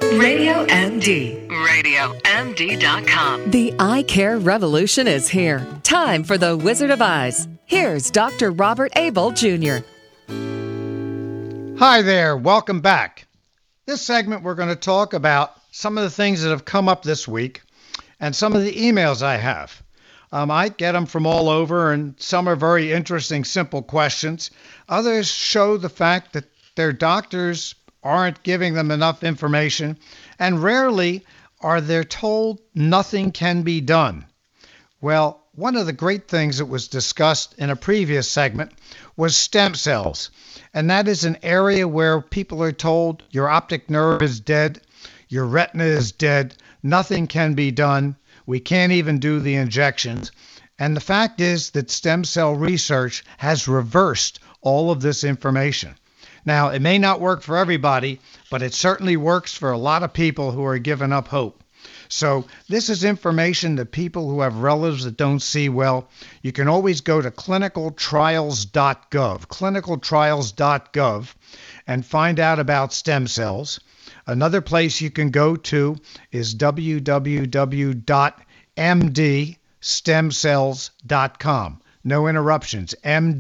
Radio MD. RadioMD.com. The eye care revolution is here. Time for the Wizard of Eyes. Here's Dr. Robert Abel Jr. Hi there. Welcome back. This segment, we're going to talk about some of the things that have come up this week and some of the emails I have. I get them from all over, and some are very interesting, simple questions. Others show the fact that their doctors aren't giving them enough information, and rarely are they told nothing can be done. Well, one of the great things that was discussed in a previous segment was stem cells, and that is an area where people are told your optic nerve is dead, your retina is dead, nothing can be done, we can't even do the injections. And the fact is that stem cell research has reversed all of this information. Now, it may not work for everybody, but it certainly works for a lot of people who are giving up hope. So this is information that people who have relatives that don't see well, you can always go to clinicaltrials.gov, and find out about stem cells. Another place you can go to is www.mdstemcells.com. No interruptions,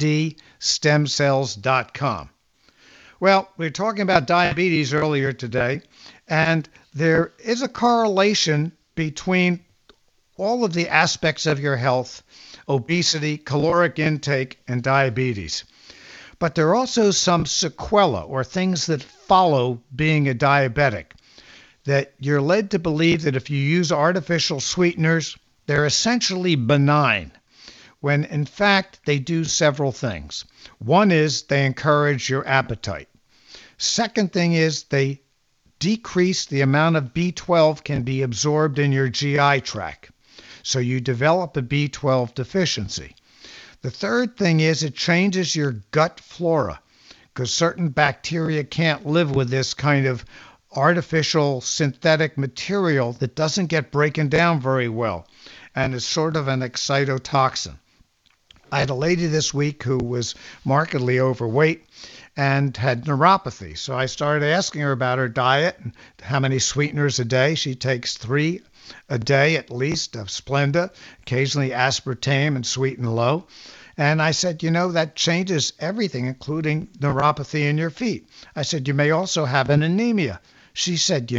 mdstemcells.com. Well, we were talking about diabetes earlier today, and there is a correlation between all of the aspects of your health, obesity, caloric intake, and diabetes. But there are also some sequelae, or things that follow being a diabetic, that you're led to believe that if you use artificial sweeteners, they're essentially benign, when in fact they do several things. One is they encourage your appetite. Second thing is they decrease the amount of B12 can be absorbed in your GI tract. So you develop a B12 deficiency. The third thing is it changes your gut flora, because certain bacteria can't live with this kind of artificial synthetic material that doesn't get broken down very well, and is sort of an excitotoxin. I had a lady this week who was markedly overweight and had neuropathy. So I started asking her about her diet and how many sweeteners a day. She takes 3 a day at least of Splenda, occasionally aspartame and Sweet and Low. And I said, that changes everything, including neuropathy in your feet. I said, you may also have an anemia. She said,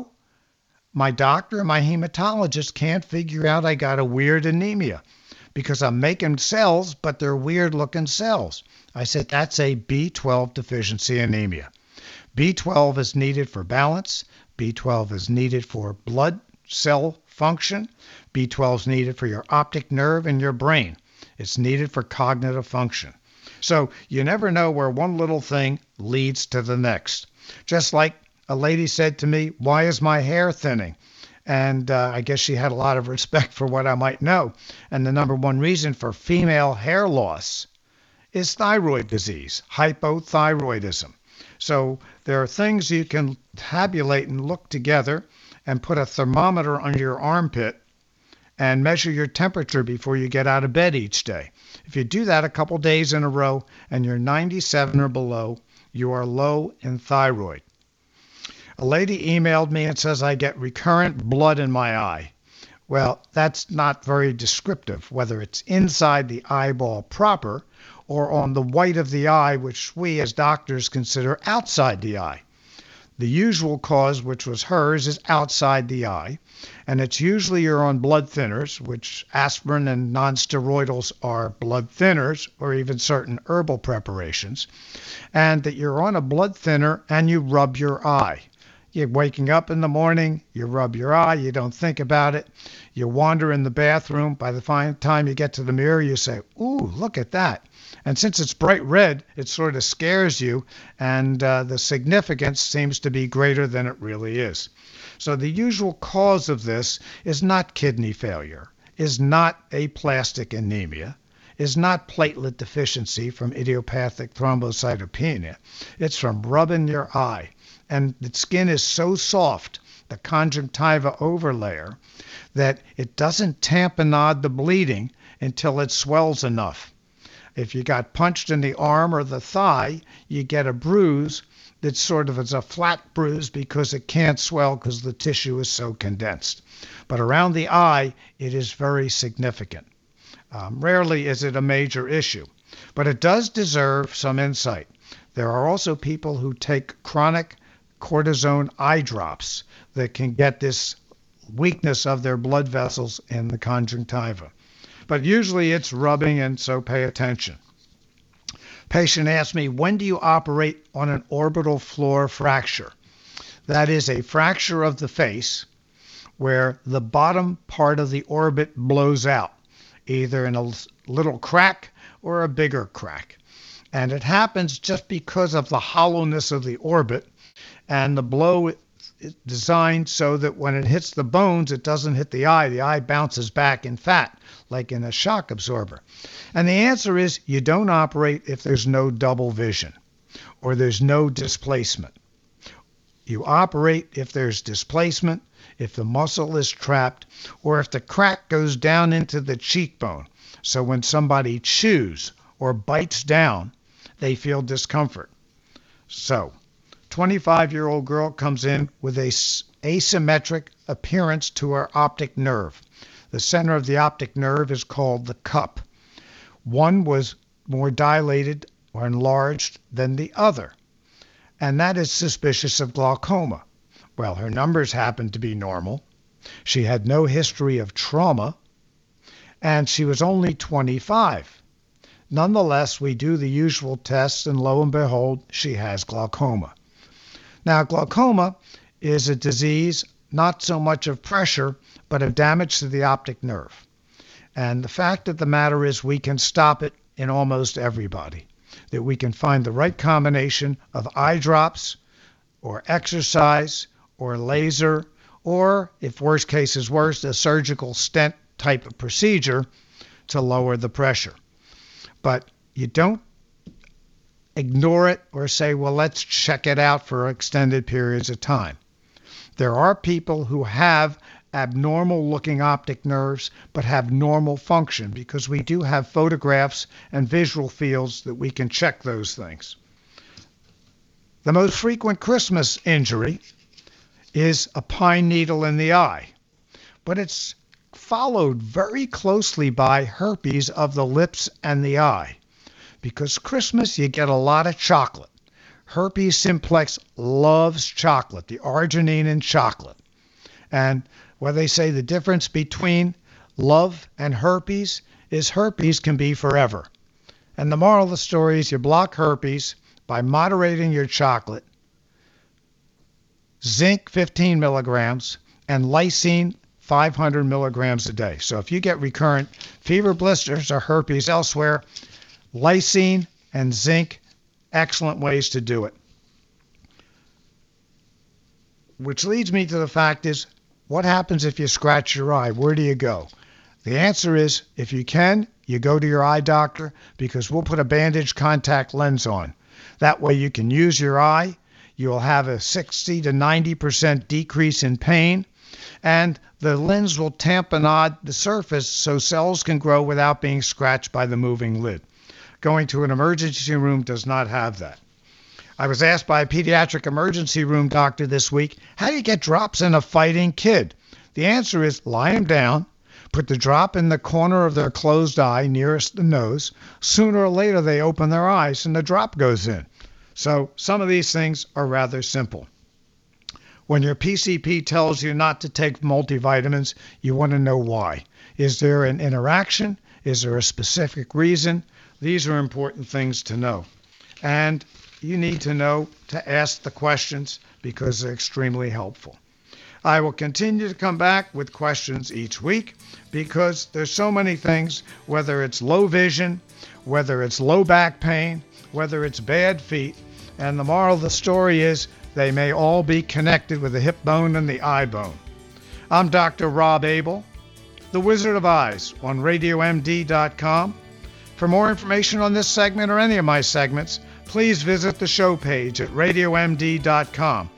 my doctor and my hematologist can't figure out I got a weird anemia because I'm making cells, but they're weird looking cells. I said, that's a B12 deficiency anemia. B12 is needed for balance. B12 is needed for blood cell function. B12 is needed for your optic nerve and your brain. It's needed for cognitive function. So you never know where one little thing leads to the next. Just like a lady said to me, why is my hair thinning? And I guess she had a lot of respect for what I might know. And the number one reason for female hair loss is thyroid disease, hypothyroidism. So there are things you can tabulate and look together and put a thermometer under your armpit and measure your temperature before you get out of bed each day. If you do that a couple days in a row and you're 97 or below, you are low in thyroid. A lady emailed me and says I get recurrent blood in my eye. Well, that's not very descriptive, whether it's inside the eyeball proper or on the white of the eye, which we as doctors consider outside the eye. The usual cause, which was hers, is outside the eye, and it's usually you're on blood thinners, which aspirin and nonsteroidals are blood thinners, or even certain herbal preparations, and that you're on a blood thinner and you rub your eye. You're waking up in the morning, you rub your eye, you don't think about it, you wander in the bathroom, by the time you get to the mirror, you say, ooh, look at that. And since it's bright red, it sort of scares you, and the significance seems to be greater than it really is. So the usual cause of this is not kidney failure, is not aplastic anemia, is not platelet deficiency from idiopathic thrombocytopenia. It's from rubbing your eye. And the skin is so soft, the conjunctiva overlayer, that it doesn't tamponade the bleeding until it swells enough. If you got punched in the arm or the thigh, you get a bruise, that's sort of as a flat bruise because it can't swell because the tissue is so condensed. But around the eye, it is very significant. Rarely is it a major issue, but it does deserve some insight. There are also people who take chronic cortisone eye drops that can get this weakness of their blood vessels in the conjunctiva. But usually it's rubbing, and so pay attention. Patient asked me, when do you operate on an orbital floor fracture? That is a fracture of the face where the bottom part of the orbit blows out, either in a little crack or a bigger crack. And it happens just because of the hollowness of the orbit, and the blow is designed so that when it hits the bones, it doesn't hit the eye. The eye bounces back in fat, like in a shock absorber. And the answer is you don't operate if there's no double vision or there's no displacement. You operate if there's displacement, if the muscle is trapped, or if the crack goes down into the cheekbone. So when somebody chews or bites down, they feel discomfort. So, 25-year-old girl comes in with a asymmetric appearance to her optic nerve. The center of the optic nerve is called the cup. One was more dilated or enlarged than the other, and that is suspicious of glaucoma. Well, her numbers happened to be normal. She had no history of trauma, and she was only 25. Nonetheless, we do the usual tests, and lo and behold, she has glaucoma. Now, glaucoma is a disease not so much of pressure, but of damage to the optic nerve. And the fact of the matter is we can stop it in almost everybody, that we can find the right combination of eye drops or exercise or laser, or, if worst case is worse, a surgical stent type of procedure to lower the pressure. But you don't ignore it or say, well, let's check it out for extended periods of time. There are people who have abnormal looking optic nerves but have normal function, because we do have photographs and visual fields that we can check those things. The most frequent Christmas injury is a pine needle in the eye, but it's followed very closely by herpes of the lips and the eye. Because Christmas, you get a lot of chocolate. Herpes simplex loves chocolate, the arginine in chocolate. And what they say the difference between love and herpes is herpes can be forever. And the moral of the story is you block herpes by moderating your chocolate, zinc 15 milligrams, and lysine 500 milligrams a day. So if you get recurrent fever, blisters, or herpes elsewhere, lysine and zinc, excellent ways to do it. Which leads me to the fact is, what happens if you scratch your eye? Where do you go? The answer is, if you can, you go to your eye doctor, because we'll put a bandage contact lens on. That way you can use your eye. You'll have a 60 to 90% decrease in pain, and the lens will tamponade the surface so cells can grow without being scratched by the moving lid. Going to an emergency room does not have that. I was asked by a pediatric emergency room doctor this week, how do you get drops in a fighting kid? The answer is lie them down, put the drop in the corner of their closed eye nearest the nose. Sooner or later they open their eyes and the drop goes in. So some of these things are rather simple. When your PCP tells you not to take multivitamins, you want to know why. Is there an interaction? Is there a specific reason? These are important things to know. And you need to know to ask the questions because they're extremely helpful. I will continue to come back with questions each week because there's so many things, whether it's low vision, whether it's low back pain, whether it's bad feet, and the moral of the story is they may all be connected with the hip bone and the eye bone. I'm Dr. Rob Abel, the Wizard of Eyes on RadioMD.com. For more information on this segment or any of my segments, please visit the show page at RadioMD.com.